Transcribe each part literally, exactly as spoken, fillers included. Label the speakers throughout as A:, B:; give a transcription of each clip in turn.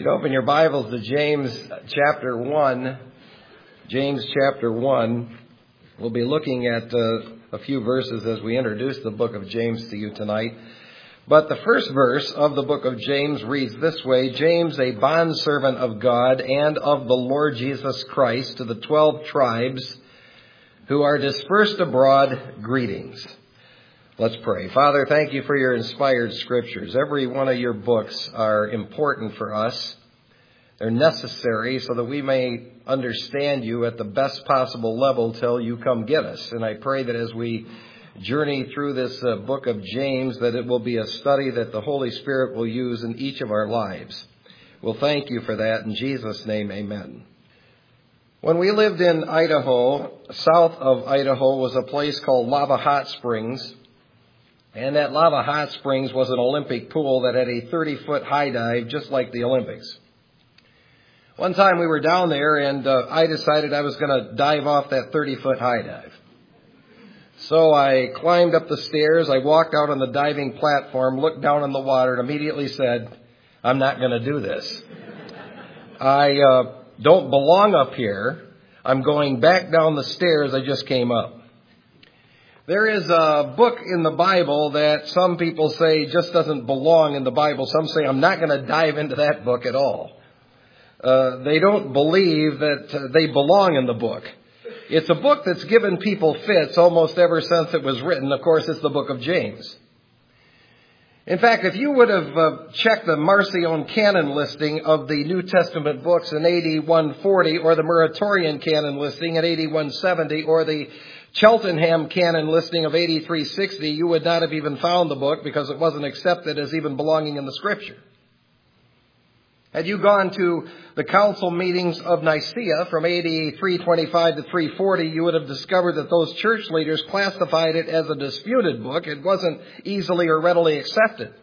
A: You open your Bibles to James chapter one. James chapter one. We'll be looking at uh, a few verses as we introduce the book of James to you tonight. But the first verse of the book of James reads this way: James, a bondservant of God and of the Lord Jesus Christ, to the twelve tribes who are dispersed abroad, greetings. Let's pray. Father, thank you for your inspired scriptures. Every one of your books are important for us. They're necessary so that we may understand you at the best possible level till you come get us. And I pray that as we journey through this uh, book of James, that it will be a study that the Holy Spirit will use in each of our lives. We'll thank you for that. In Jesus' name, amen. When we lived in Idaho, south of Idaho was a place called Lava Hot Springs. And that Lava Hot Springs was an Olympic pool that had a thirty-foot high dive, just like the Olympics. One time we were down there, and uh, I decided I was going to dive off that thirty-foot high dive. So I climbed up the stairs, I walked out on the diving platform, looked down in the water, and immediately said, I'm not going to do this. I uh, don't belong up here. I'm going back down the stairs I just came up. There is a book in the Bible that some people say just doesn't belong in the Bible. Some say, I'm not going to dive into that book at all. Uh, they don't believe that uh, they belong in the book. It's a book that's given people fits almost ever since it was written. Of course, it's the book of James. In fact, if you would have uh, checked the Marcion canon listing of the New Testament books in A D one forty, or the Muratorian canon listing in A D one seventy, or the Cheltenham canon listing of eighty-three sixty, you would not have even found the book because it wasn't accepted as even belonging in the Scripture. Had you gone to the council meetings of Nicaea from A D three twenty-five to three forty, you would have discovered that those church leaders classified it as a disputed book. It wasn't easily or readily accepted.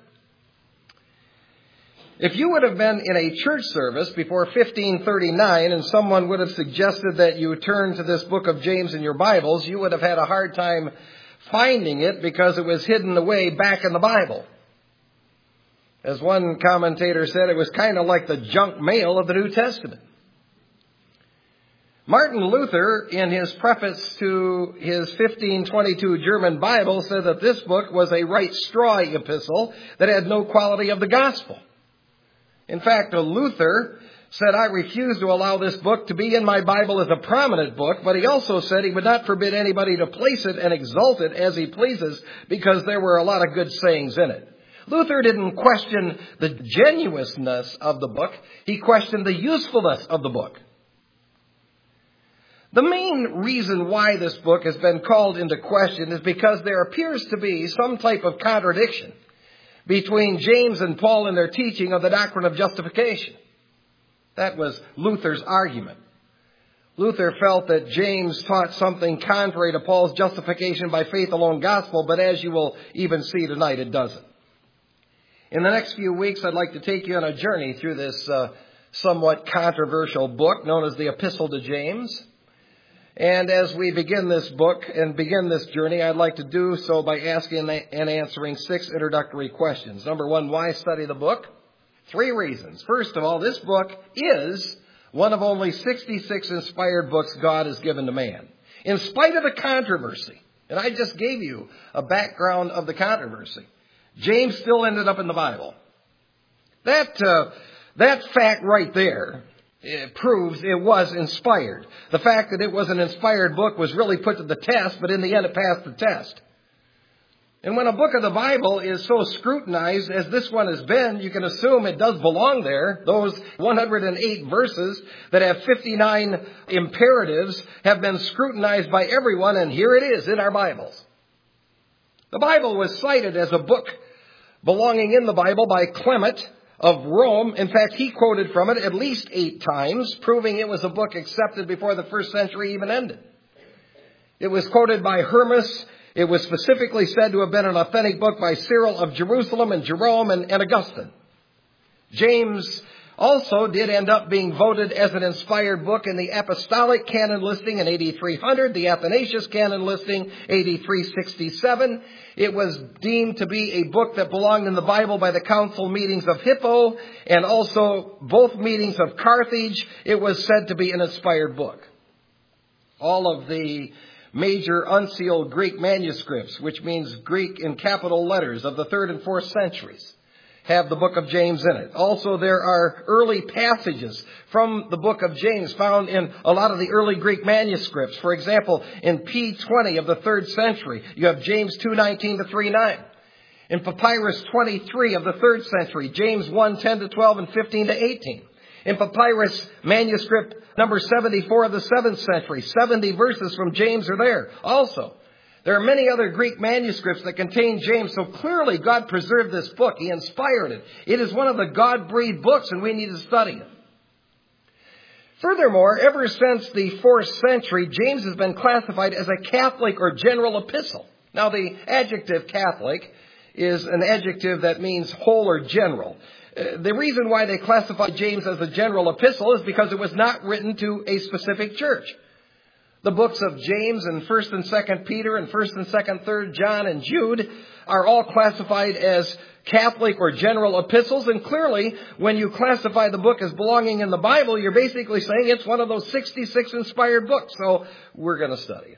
A: If you would have been in a church service before fifteen thirty-nine and someone would have suggested that you turn to this book of James in your Bibles, you would have had a hard time finding it because it was hidden away back in the Bible. As one commentator said, it was kind of like the junk mail of the New Testament. Martin Luther, in his preface to his fifteen twenty-two German Bible, said that this book was a right straw epistle that had no quality of the gospel. In fact, Luther said, I refuse to allow this book to be in my Bible as a prominent book, but he also said he would not forbid anybody to place it and exalt it as he pleases because there were a lot of good sayings in it. Luther didn't question the genuineness of the book. He questioned the usefulness of the book. The main reason why this book has been called into question is because there appears to be some type of contradiction between James and Paul in their teaching of the doctrine of justification. That was Luther's argument. Luther felt that James taught something contrary to Paul's justification by faith alone gospel, but as you will even see tonight, it doesn't. In the next few weeks, I'd like to take you on a journey through this uh, somewhat controversial book known as the Epistle to James. And as we begin this book and begin this journey, I'd like to do so by asking and answering six introductory questions. Number one, why study the book? Three reasons. First of all, this book is one of only sixty-six inspired books God has given to man. In spite of the controversy, and I just gave you a background of the controversy, James still ended up in the Bible. That, uh, that fact right there, it proves it was inspired. The fact that it was an inspired book was really put to the test, but in the end it passed the test. And when a book of the Bible is so scrutinized as this one has been, you can assume it does belong there. Those one hundred eight verses that have fifty-nine imperatives have been scrutinized by everyone, and here it is in our Bibles. The Bible was cited as a book belonging in the Bible by Clement of Rome. In fact, he quoted from it at least eight times, proving it was a book accepted before the first century even ended. It was quoted by Hermas. It was specifically said to have been an authentic book by Cyril of Jerusalem and Jerome and, and Augustine. James also did end up being voted as an inspired book in the Apostolic Canon listing in eighty-three hundred, the Athanasius Canon listing eighty-three sixty-seven. It was deemed to be a book that belonged in the Bible by the council meetings of Hippo and also both meetings of Carthage. It was said to be an inspired book. All of the major unsealed Greek manuscripts, which means Greek in capital letters of the third and fourth centuries, have the book of James in it. Also, there are early passages from the book of James found in a lot of the early Greek manuscripts. For example, in P twenty of the third century, you have James two nineteen to three nine. In Papyrus twenty-three of the third century, James one ten to twelve and fifteen to eighteen. In Papyrus manuscript number seventy-four of the seventh century, seventy verses from James are there also. There are many other Greek manuscripts that contain James, so clearly God preserved this book. He inspired it. It is one of the God-breathed books, and we need to study it. Furthermore, ever since the fourth century, James has been classified as a Catholic or general epistle. Now, the adjective Catholic is an adjective that means whole or general. Uh, the reason why they classified James as a general epistle is because it was not written to a specific church. The books of James and First and Second Peter and First and Second, Third John and Jude are all classified as Catholic or general epistles. And clearly, when you classify the book as belonging in the Bible, you're basically saying it's one of those sixty-six inspired books. So we're going to study it.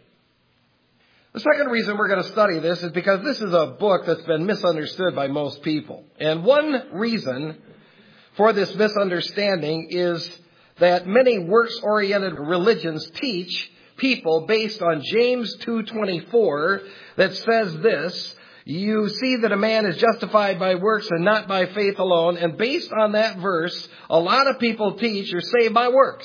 A: The second reason we're going to study this is because this is a book that's been misunderstood by most people. And one reason for this misunderstanding is that many works-oriented religions teach people based on James two twenty-four that says this: you see that a man is justified by works and not by faith alone. And based on that verse, a lot of people teach you're saved by works.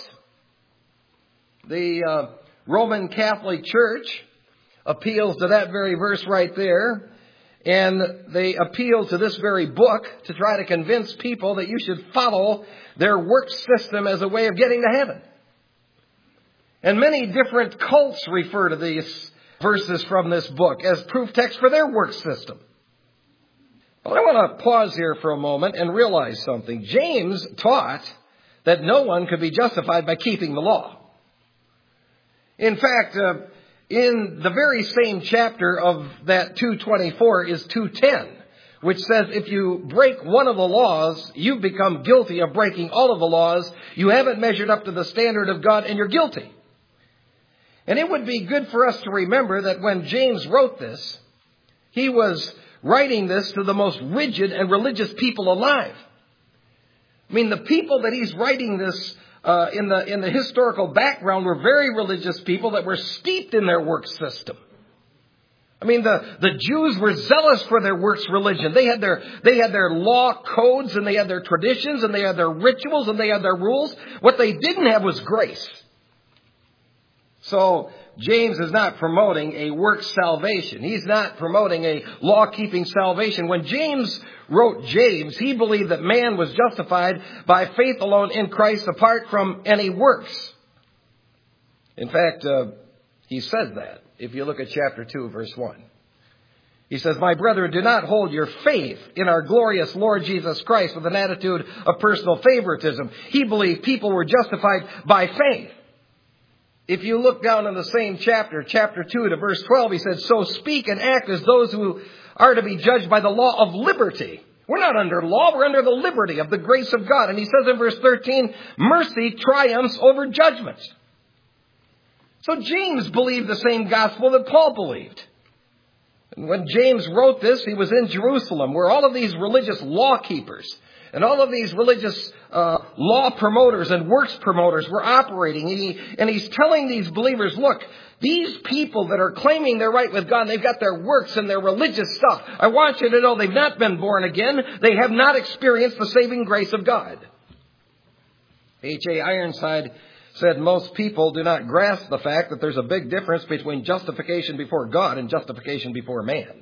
A: The uh, Roman Catholic Church appeals to that very verse right there. And they appeal to this very book to try to convince people that you should follow their work system as a way of getting to heaven. And many different cults refer to these verses from this book as proof text for their work system. But I want to pause here for a moment and realize something. James taught that no one could be justified by keeping the law. In fact, uh, in the very same chapter of that two twenty-four is two ten, which says if you break one of the laws, you've become guilty of breaking all of the laws. You haven't measured up to the standard of God and you're guilty. And it would be good for us to remember that when James wrote this, he was writing this to the most rigid and religious people alive. I mean, the people that he's writing this uh, in the in the historical background were very religious people that were steeped in their work system. I mean, the, the Jews were zealous for their works religion. They had their they had their law codes, and they had their traditions, and they had their rituals, and they had their rules. What they didn't have was grace. So James is not promoting a works salvation. He's not promoting a law-keeping salvation. When James wrote James, he believed that man was justified by faith alone in Christ apart from any works. In fact, uh, he says that. If you look at chapter two, verse one. He says, "My brethren, do not hold your faith in our glorious Lord Jesus Christ with an attitude of personal favoritism." He believed people were justified by faith. If you look down in the same chapter, chapter two to verse twelve, he said, "So speak and act as those who are to be judged by the law of liberty." We're not under law, we're under the liberty of the grace of God. And he says in verse thirteen, "Mercy triumphs over judgment." So James believed the same gospel that Paul believed. And when James wrote this, he was in Jerusalem, where all of these religious law keepers and all of these religious uh, law promoters and works promoters were operating. And, he, and he's telling these believers, look, these people that are claiming they're right with God, they've got their works and their religious stuff. I want you to know they've not been born again. They have not experienced the saving grace of God. H A Ironside said most people do not grasp the fact that there's a big difference between justification before God and justification before man.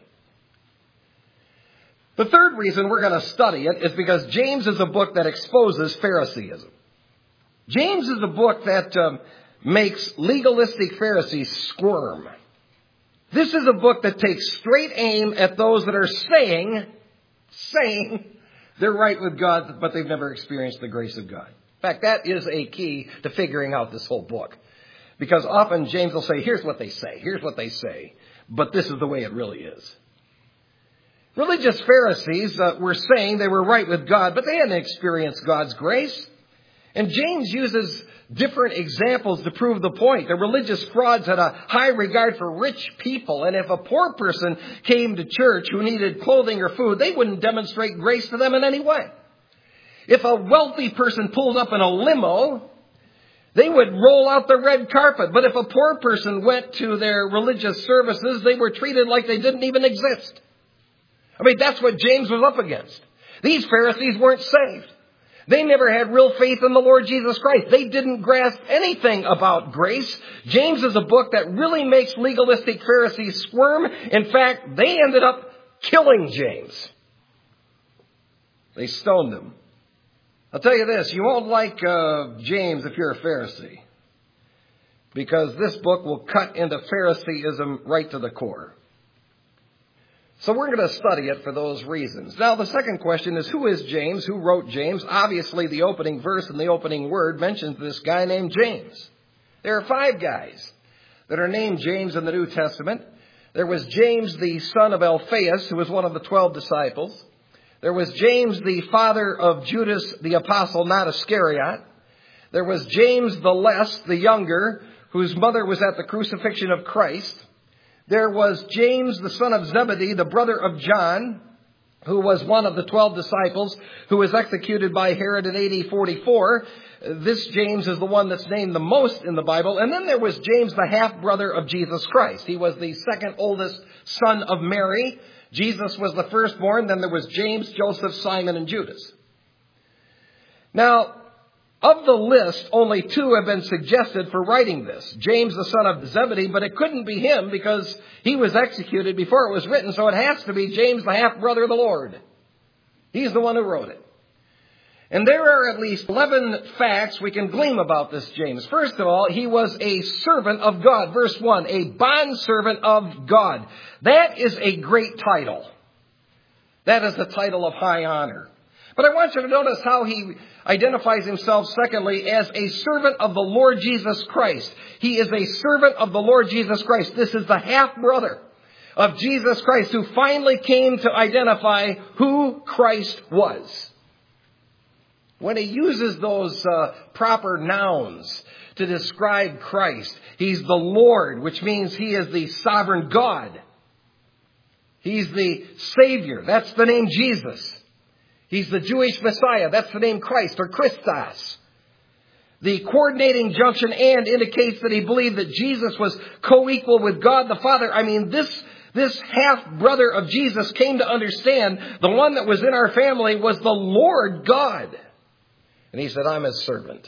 A: The third reason we're going to study it is because James is a book that exposes Phariseeism. James is a book that um, makes legalistic Pharisees squirm. This is a book that takes straight aim at those that are saying, saying They're right with God, but they've never experienced the grace of God. In fact, that is a key to figuring out this whole book. Because often James will say, here's what they say, here's what they say, but this is the way it really is. Religious Pharisees uh, were saying they were right with God, but they hadn't experienced God's grace. And James uses different examples to prove the point. The religious frauds had a high regard for rich people, and if a poor person came to church who needed clothing or food, they wouldn't demonstrate grace to them in any way. If a wealthy person pulled up in a limo, they would roll out the red carpet. But if a poor person went to their religious services, they were treated like they didn't even exist. I mean, that's what James was up against. These Pharisees weren't saved. They never had real faith in the Lord Jesus Christ. They didn't grasp anything about grace. James is a book that really makes legalistic Pharisees squirm. In fact, they ended up killing James. They stoned him. I'll tell you this, you won't like uh, James if you're a Pharisee. Because this book will cut into Phariseeism right to the core. So we're going to study it for those reasons. Now, the second question is, who is James? Who wrote James? Obviously, the opening verse and the opening word mentions this guy named James. There are five guys that are named James in the New Testament. There was James, the son of Alphaeus, who was one of the twelve disciples. There was James, the father of Judas, the apostle, not Iscariot. There was James the Less, the younger, whose mother was at the crucifixion of Christ. There was James, the son of Zebedee, the brother of John, who was one of the twelve disciples, who was executed by Herod in A D forty-four. This James is the one that's named the most in the Bible. And then there was James, the half-brother of Jesus Christ. He was the second oldest son of Mary. Jesus was the firstborn. Then there was James, Joseph, Simon, and Judas. Now, of the list, only two have been suggested for writing this. James, the son of Zebedee, but it couldn't be him because he was executed before it was written, so it has to be James, the half-brother of the Lord. He's the one who wrote it. And there are at least eleven facts we can glean about this James. First of all, he was a servant of God. Verse one, a bondservant of God. That is a great title. That is the title of high honor. But I want you to notice how he identifies himself, secondly, as a servant of the Lord Jesus Christ. He is a servant of the Lord Jesus Christ. This is the half-brother of Jesus Christ who finally came to identify who Christ was. When he uses those uh, proper nouns to describe Christ, he's the Lord, which means he is the sovereign God. He's the Savior. That's the name Jesus. He's the Jewish Messiah. That's the name Christ or Christos. The coordinating junction and indicates that he believed that Jesus was co-equal with God the Father. I mean, this, this half-brother of Jesus came to understand the one that was in our family was the Lord God. And he said, I'm his servant.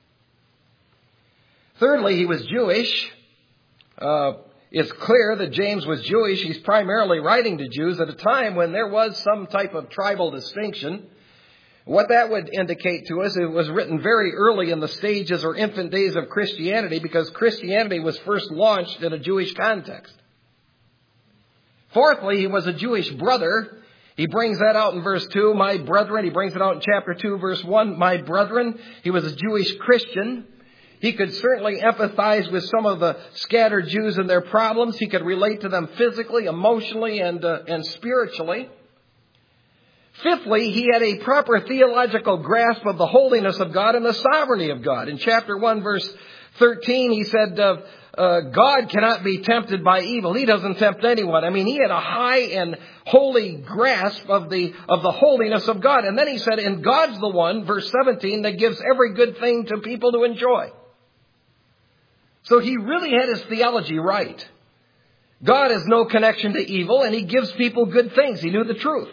A: Thirdly, he was Jewish. Uh, it's clear that James was Jewish. He's primarily writing to Jews at a time when there was some type of tribal distinction. What that would indicate to us, it was written very early in the stages or infant days of Christianity because Christianity was first launched in a Jewish context. Fourthly, he was a Jewish brother. He brings that out in verse two, my brethren. He brings it out in chapter two, verse one, my brethren. He was a Jewish Christian. He could certainly empathize with some of the scattered Jews and their problems. He could relate to them physically, emotionally, and, uh, and spiritually. Fifthly, he had a proper theological grasp of the holiness of God and the sovereignty of God. In chapter one, verse thirteen, he said, uh, uh, God cannot be tempted by evil. He doesn't tempt anyone. I mean, he had a high and holy grasp of the, of the holiness of God. And then he said, and God's the one, verse seventeen, that gives every good thing to people to enjoy. So he really had his theology right. God has no connection to evil, and he gives people good things. He knew the truth.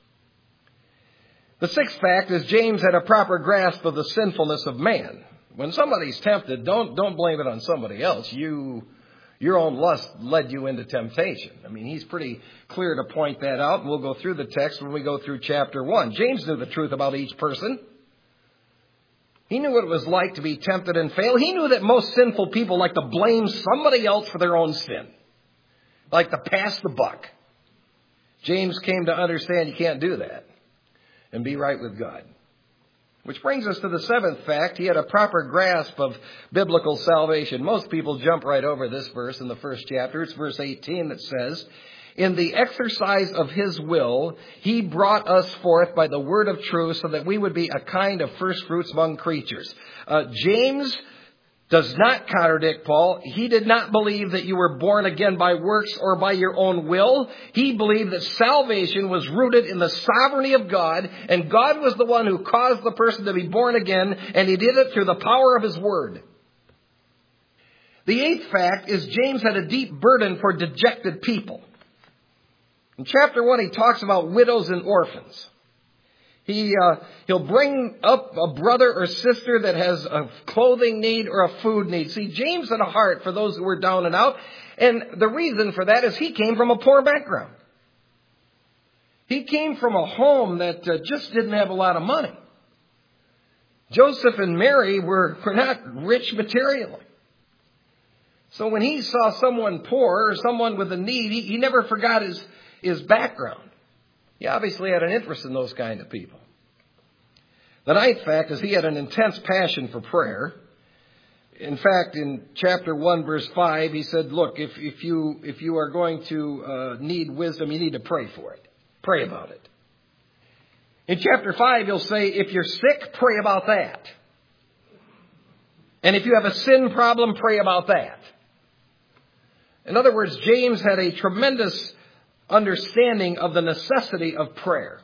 A: The sixth fact is James had a proper grasp of the sinfulness of man. When somebody's tempted, don't, don't blame it on somebody else. You, your own lust led you into temptation. I mean, he's pretty clear to point that out, and we'll go through the text when we go through chapter one. James knew the truth about each person. He knew what it was like to be tempted and fail. He knew that most sinful people like to blame somebody else for their own sin. Like to pass the buck. James came to understand you can't do that. and be right with God. Which brings us to the seventh fact. He had a proper grasp of biblical salvation. Most people jump right over this verse in the first chapter. It's verse eighteen that says, in the exercise of his will, he brought us forth by the word of truth so that we would be a kind of first fruits among creatures. Uh, James does not contradict Paul. He did not believe that you were born again by works or by your own will. He believed that salvation was rooted in the sovereignty of God, and God was the one who caused the person to be born again, and he did it through the power of his word. The eighth fact is James had a deep burden for dejected people. In chapter one, he talks about widows and orphans. He, uh, he'll bring up a brother or sister that has a clothing need or a food need. See, James had a heart for those who were down and out. And the reason for that is he came from a poor background. He came from a home that uh, just didn't have a lot of money. Joseph and Mary were, were not rich materially. So when he saw someone poor or someone with a need, he, he never forgot his, his background. He obviously had an interest in those kind of people. The ninth fact is he had an intense passion for prayer. In fact, in chapter one, verse five, he said, look, if, if you if you are going to uh, need wisdom, you need to pray for it. Pray about it. In chapter five, he'll say, if you're sick, pray about that. And if you have a sin problem, pray about that. In other words, James had a tremendous understanding of the necessity of prayer.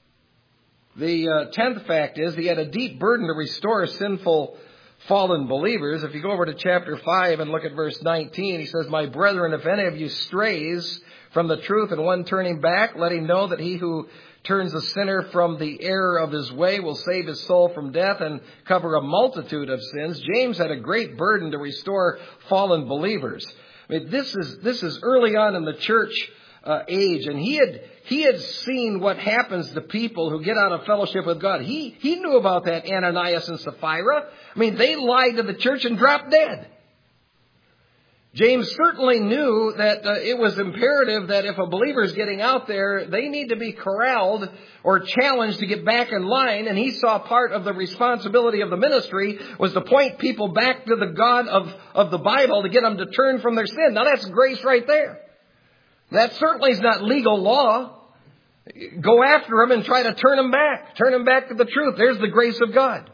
A: The uh, tenth fact is he had a deep burden to restore sinful, fallen believers. If you go over to chapter five and look at verse nineteen, he says, my brethren, if any of you strays from the truth and one turning back, let him know that he who turns a sinner from the error of his way will save his soul from death and cover a multitude of sins. James had a great burden to restore fallen believers. I mean, this is this is early on in the church Uh, age, and he had he had seen what happens to people who get out of fellowship with God. He he knew about that Ananias and Sapphira. I mean, they lied to the church and dropped dead. James certainly knew that uh, it was imperative that if a believer is getting out there, they need to be corralled or challenged to get back in line. And he saw part of the responsibility of the ministry was to point people back to the God of, of the Bible to get them to turn from their sin. Now that's grace right there. That certainly is not legal law. Go after them and try to turn them back. Turn them back to the truth. There's the grace of God.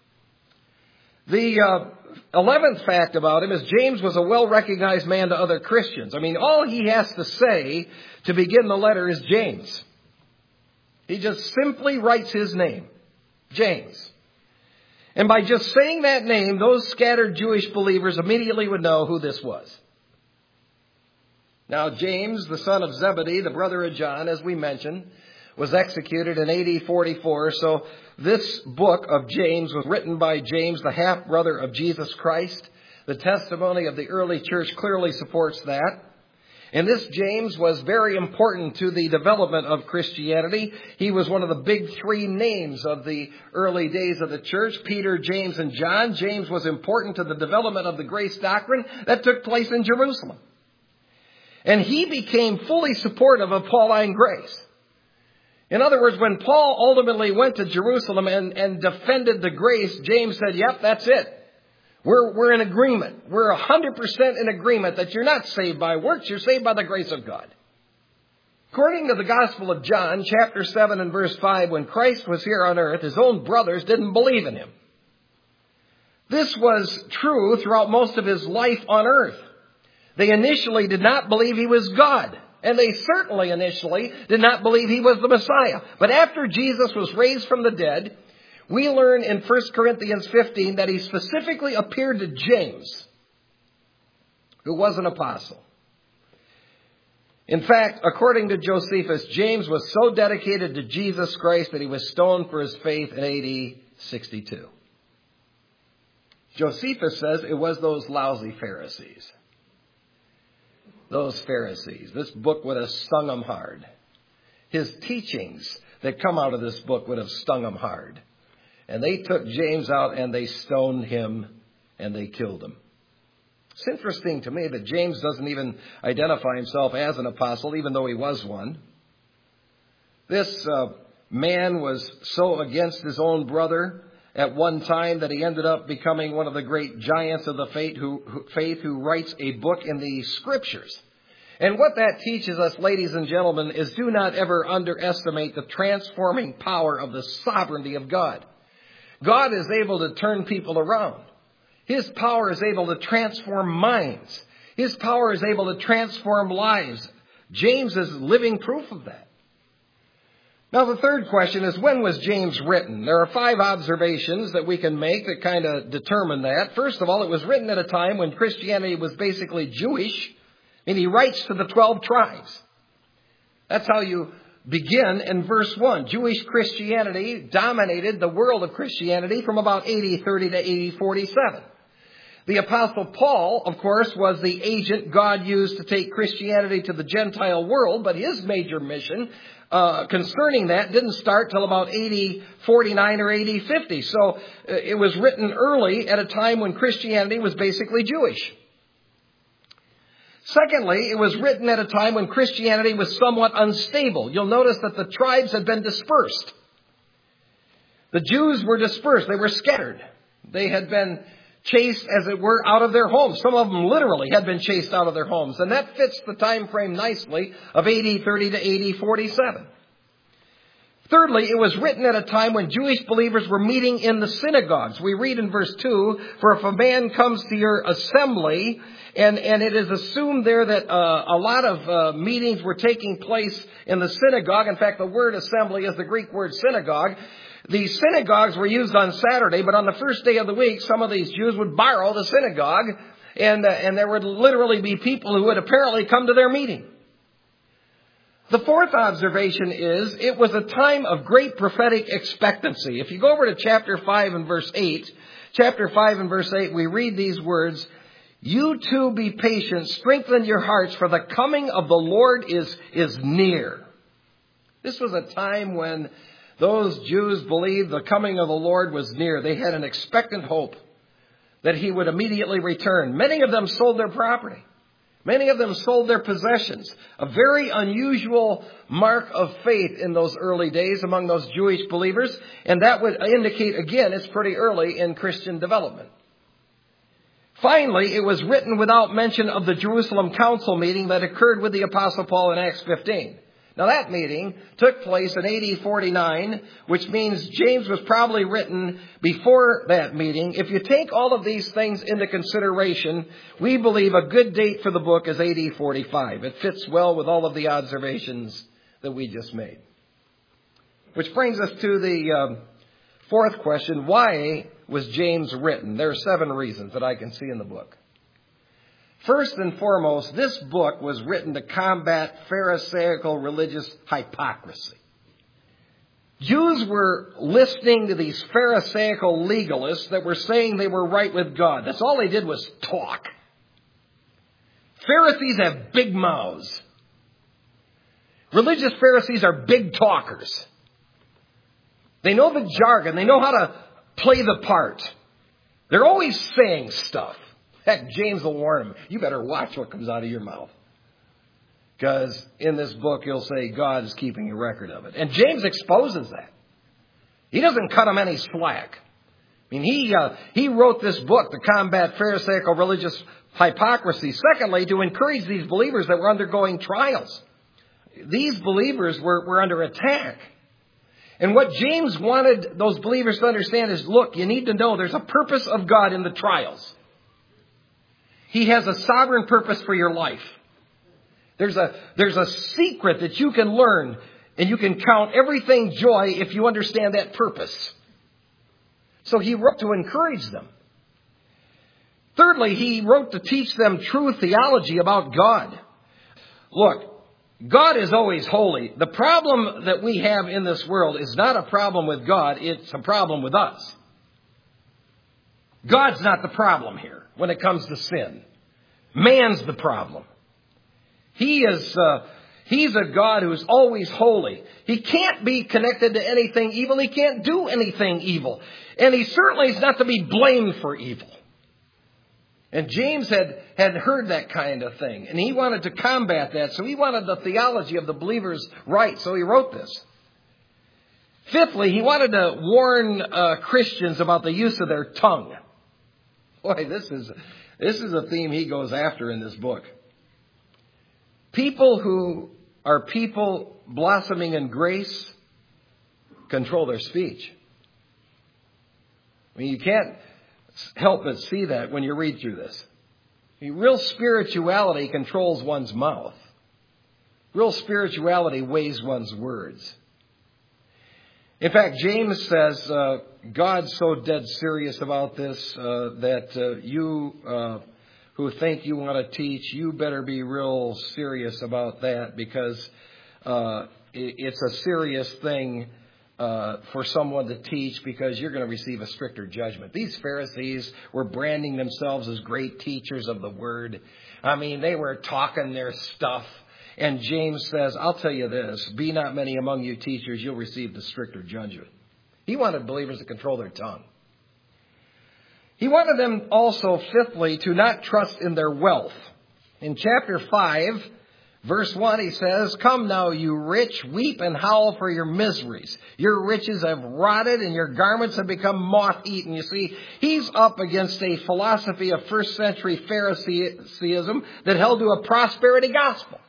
A: The uh, eleventh fact about him is James was a well-recognized man to other Christians. I mean, all he has to say to begin the letter is James. He just simply writes his name, James. And by just saying that name, those scattered Jewish believers immediately would know who this was. Now, James, the son of Zebedee, the brother of John, as we mentioned, was executed in A D forty-four. So this book of James was written by James, the half-brother of Jesus Christ. The testimony of the early church clearly supports that. And this James was very important to the development of Christianity. He was one of the big three names of the early days of the church, Peter, James, and John. James was important to the development of the grace doctrine that took place in Jerusalem. And he became fully supportive of Pauline grace. In other words, when Paul ultimately went to Jerusalem and, and defended the grace, James said, yep, that's it. We're, we're in agreement. We're one hundred percent in agreement that you're not saved by works, you're saved by the grace of God. According to the Gospel of John, chapter seven and verse five, when Christ was here on earth, his own brothers didn't believe in him. This was true throughout most of his life on earth. They initially did not believe he was God. And they certainly initially did not believe he was the Messiah. But after Jesus was raised from the dead, we learn in First Corinthians fifteen that he specifically appeared to James, who was an apostle. In fact, according to Josephus, James was so dedicated to Jesus Christ that he was stoned for his faith in A D sixty-two. Josephus says it was those lousy Pharisees. Those Pharisees. This book would have stung them hard. His teachings that come out of this book would have stung them hard. And they took James out and they stoned him and they killed him. It's interesting to me that James doesn't even identify himself as an apostle, even though he was one. This uh, man was so against his own brother at one time that he ended up becoming one of the great giants of the faith who, who, faith who writes a book in the Scriptures. And what that teaches us, ladies and gentlemen, is do not ever underestimate the transforming power of the sovereignty of God. God is able to turn people around. His power is able to transform minds. His power is able to transform lives. James is living proof of that. Now, the third question is, when was James written? There are five observations that we can make that kind of determine that. First of all, it was written at a time when Christianity was basically Jewish, and he writes to the twelve tribes. That's how you begin in verse one. Jewish Christianity dominated the world of Christianity from about A D thirty to A D forty-seven. The Apostle Paul, of course, was the agent God used to take Christianity to the Gentile world, but his major mission uh, concerning that didn't start till about A D forty-nine or A D fifty. So uh, it was written early at a time when Christianity was basically Jewish. Secondly, it was written at a time when Christianity was somewhat unstable. You'll notice that the tribes had been dispersed. The Jews were dispersed. They were scattered. They had been chased, as it were, out of their homes. Some of them literally had been chased out of their homes. And that fits the time frame nicely of A D thirty to A D forty-seven. Thirdly, it was written at a time when Jewish believers were meeting in the synagogues. We read in verse two, for if a man comes to your assembly, and, and it is assumed there that uh, a lot of uh, meetings were taking place in the synagogue. In fact, the word assembly is the Greek word synagogue. The synagogues were used on Saturday, but on the first day of the week, some of these Jews would borrow the synagogue, and, uh, and there would literally be people who would apparently come to their meeting. The fourth observation is it was a time of great prophetic expectancy. If you go over to chapter five and verse eight, chapter five and verse eight, we read these words, you too be patient, strengthen your hearts, for the coming of the Lord is, is near. This was a time when those Jews believed the coming of the Lord was near. They had an expectant hope that he would immediately return. Many of them sold their property. Many of them sold their possessions. A very unusual mark of faith in those early days among those Jewish believers. And that would indicate, again, it's pretty early in Christian development. Finally, it was written without mention of the Jerusalem Council meeting that occurred with the Apostle Paul in Acts fifteen. Now, that meeting took place in A D forty-nine, which means James was probably written before that meeting. If you take all of these things into consideration, we believe a good date for the book is A D forty-five. It fits well with all of the observations that we just made. Which brings us to the um, fourth question. Why was James written? There are seven reasons that I can see in the book. First and foremost, this book was written to combat Pharisaical religious hypocrisy. Jews were listening to these Pharisaical legalists that were saying they were right with God. That's all they did was talk. Pharisees have big mouths. Religious Pharisees are big talkers. They know the jargon. They know how to play the part. They're always saying stuff. Heck, James will warn them, you better watch what comes out of your mouth. Because in this book, he'll say God is keeping a record of it. And James exposes that. He doesn't cut them any slack. I mean, he uh, he wrote this book to combat Pharisaical religious hypocrisy. Secondly, to encourage these believers that were undergoing trials. These believers were, were under attack. And what James wanted those believers to understand is, look, you need to know there's a purpose of God in the trials. He has a sovereign purpose for your life. There's a, there's a secret that you can learn, and you can count everything joy if you understand that purpose. So he wrote to encourage them. Thirdly, he wrote to teach them true theology about God. Look, God is always holy. The problem that we have in this world is not a problem with God, it's a problem with us. God's not the problem here when it comes to sin. Man's the problem. He is, uh, he's a God who is always holy. He can't be connected to anything evil. He can't do anything evil. And he certainly is not to be blamed for evil. And James had, had heard that kind of thing. And he wanted to combat that. So he wanted the theology of the believers right. So he wrote this. Fifthly, he wanted to warn uh, Christians about the use of their tongue. Boy, this is, this is a theme he goes after in this book. People who are people blossoming in grace control their speech. I mean, you can't help but see that when you read through this. I mean, real spirituality controls one's mouth. Real spirituality weighs one's words. In fact, James says, uh, God's so dead serious about this uh, that uh, you uh, who think you want to teach, you better be real serious about that, because uh, it's a serious thing uh, for someone to teach, because you're going to receive a stricter judgment. These Pharisees were branding themselves as great teachers of the word. I mean, they were talking their stuff. And James says, I'll tell you this, be not many among you teachers, you'll receive the stricter judgment. He wanted believers to control their tongue. He wanted them also, fifthly, to not trust in their wealth. In chapter five, verse one, he says, come now, you rich, weep and howl for your miseries. Your riches have rotted and your garments have become moth-eaten. You see, he's up against a philosophy of first century Phariseeism that held to a prosperity gospel.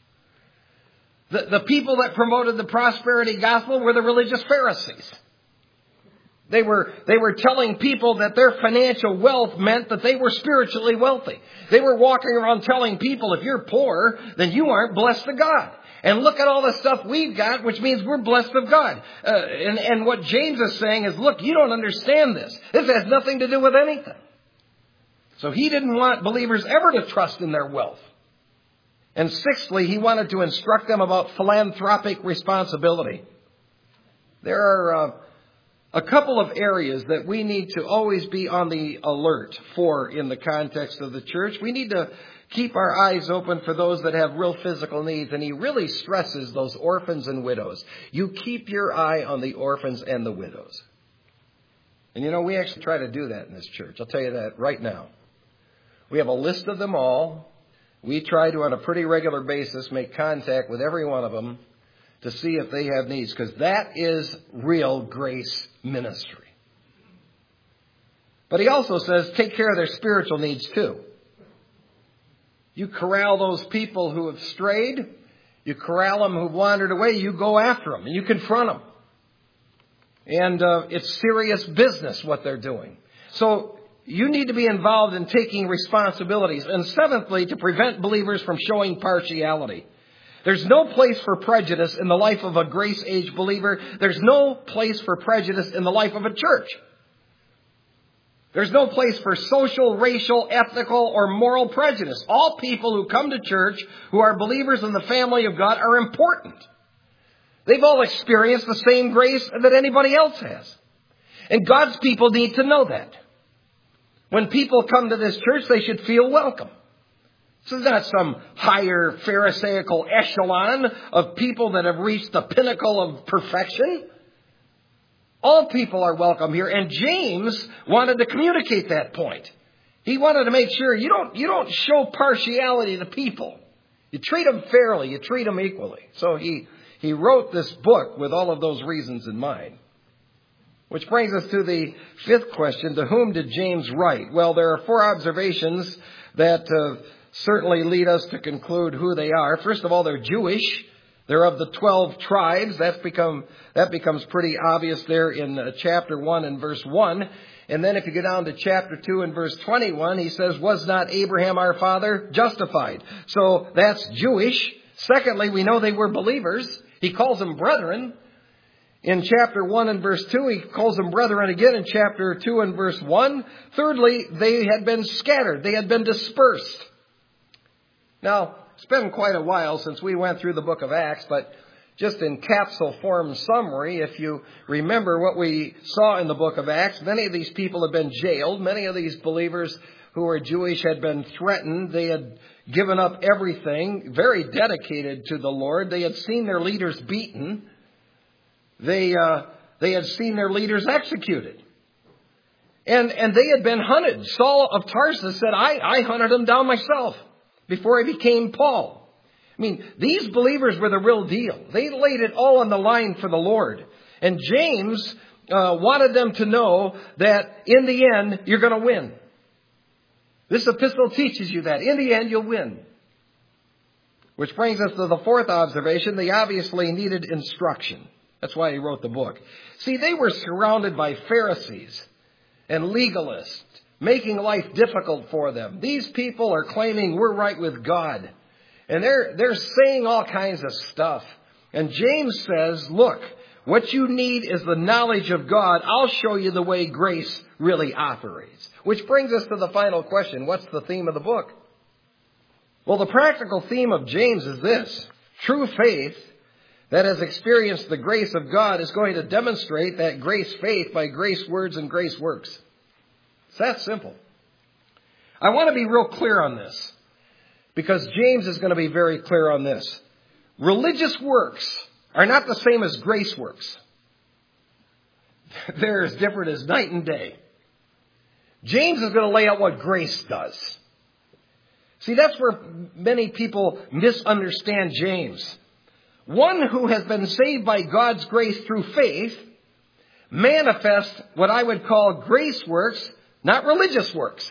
A: The, the people that promoted the prosperity gospel were the religious Pharisees. They were, they were telling people that their financial wealth meant that they were spiritually wealthy. They were walking around telling people, if you're poor, then you aren't blessed of God. And look at all the stuff we've got, which means we're blessed of God. Uh, and, and what James is saying is, look, you don't understand this. This has nothing to do with anything. So he didn't want believers ever to trust in their wealth. And sixthly, he wanted to instruct them about philanthropic responsibility. There are uh, a couple of areas that we need to always be on the alert for in the context of the church. We need to keep our eyes open for those that have real physical needs. And he really stresses those orphans and widows. You keep your eye on the orphans and the widows. And you know, we actually try to do that in this church. I'll tell you that right now. We have a list of them all. We try to, on a pretty regular basis, make contact with every one of them to see if they have needs, because that is real grace ministry. But he also says, take care of their spiritual needs too. You corral those people who have strayed. You corral them who've wandered away. You go after them and you confront them. And uh, it's serious business what they're doing. So you need to be involved in taking responsibilities. And seventhly, to prevent believers from showing partiality. There's no place for prejudice in the life of a grace age believer. There's no place for prejudice in the life of a church. There's no place for social, racial, ethical, or moral prejudice. All people who come to church who are believers in the family of God are important. They've all experienced the same grace that anybody else has. And God's people need to know that. When people come to this church, they should feel welcome. This is not some higher Pharisaical echelon of people that have reached the pinnacle of perfection. All people are welcome here. And James wanted to communicate that point. He wanted to make sure you don't, you don't show partiality to people. You treat them fairly. You treat them equally. So he, he wrote this book with all of those reasons in mind. Which brings us to the fifth question. To whom did James write? Well, there are four observations that uh, certainly lead us to conclude who they are. First of all, they're Jewish. They're of the twelve tribes. That's become, that becomes pretty obvious there in uh, chapter one and verse one. And then if you go down to chapter two and verse twenty-one, he says, was not Abraham our father justified? So that's Jewish. Secondly, we know they were believers. He calls them brethren. In chapter one and verse two, he calls them brethren again in chapter two and verse one. Thirdly, they had been scattered. They had been dispersed. Now, it's been quite a while since we went through the book of Acts, but just in capsule form summary, if you remember what we saw in the book of Acts, many of these people had been jailed. Many of these believers who were Jewish had been threatened. They had given up everything, very dedicated to the Lord. They had seen their leaders beaten. They uh, they had seen their leaders executed. And and they had been hunted. Saul of Tarsus said, I, I hunted them down myself before I became Paul. I mean, these believers were the real deal. They laid it all on the line for the Lord. And James uh, wanted them to know that in the end, you're going to win. This epistle teaches you that. In the end, you'll win. Which brings us to the fourth observation. They obviously needed instruction. That's why he wrote the book. See, they were surrounded by Pharisees and legalists, making life difficult for them. These people are claiming we're right with God. And they're, they're saying all kinds of stuff. And James says, look, what you need is the knowledge of God. I'll show you the way grace really operates. Which brings us to the final question. What's the theme of the book? Well, the practical theme of James is this. True faith that has experienced the grace of God is going to demonstrate that grace faith by grace words and grace works. It's that simple. I want to be real clear on this, because James is going to be very clear on this. Religious works are not the same as grace works. They're as different as night and day. James is going to lay out what grace does. See, that's where many people misunderstand James. One who has been saved by God's grace through faith manifests what I would call grace works, not religious works.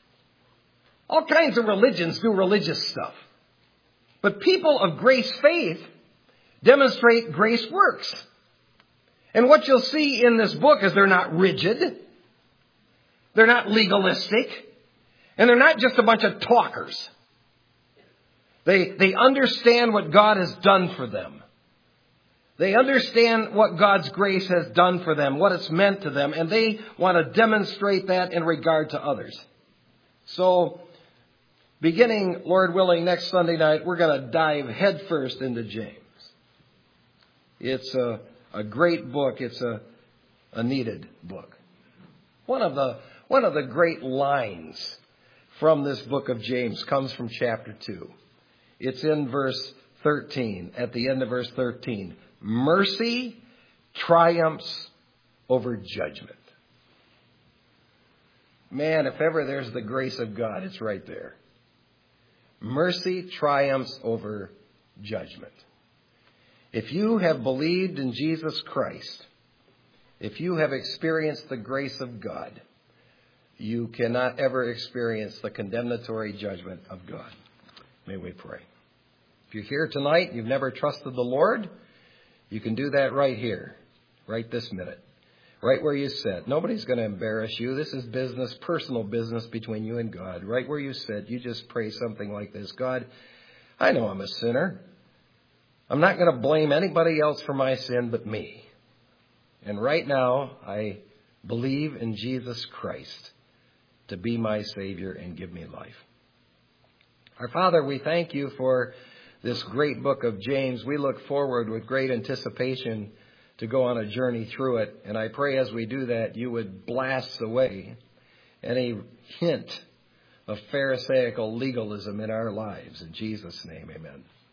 A: All kinds of religions do religious stuff. But people of grace faith demonstrate grace works. And what you'll see in this book is they're not rigid. They're not legalistic. And they're not just a bunch of talkers. They, they understand what God has done for them. They understand what God's grace has done for them, what it's meant to them, and they want to demonstrate that in regard to others. So, beginning, Lord willing, next Sunday night, we're going to dive headfirst into James. It's a, a great book. It's a, a needed book. One of the, one of the great lines from this book of James comes from chapter two. It's in verse thirteen, at the end of verse thirteen. Mercy triumphs over judgment. Man, if ever there's the grace of God, it's right there. Mercy triumphs over judgment. If you have believed in Jesus Christ, if you have experienced the grace of God, you cannot ever experience the condemnatory judgment of God. May we pray. If you're here tonight, you've never trusted the Lord, you can do that right here, right this minute, right where you sit. Nobody's going to embarrass you. This is business, personal business between you and God. Right where you sit, you just pray something like this. God, I know I'm a sinner. I'm not going to blame anybody else for my sin but me. And right now, I believe in Jesus Christ to be my Savior and give me life. Our Father, we thank you for this great book of James. We look forward with great anticipation to go on a journey through it. And I pray as we do that, you would blast away any hint of Pharisaical legalism in our lives. In Jesus' name, amen.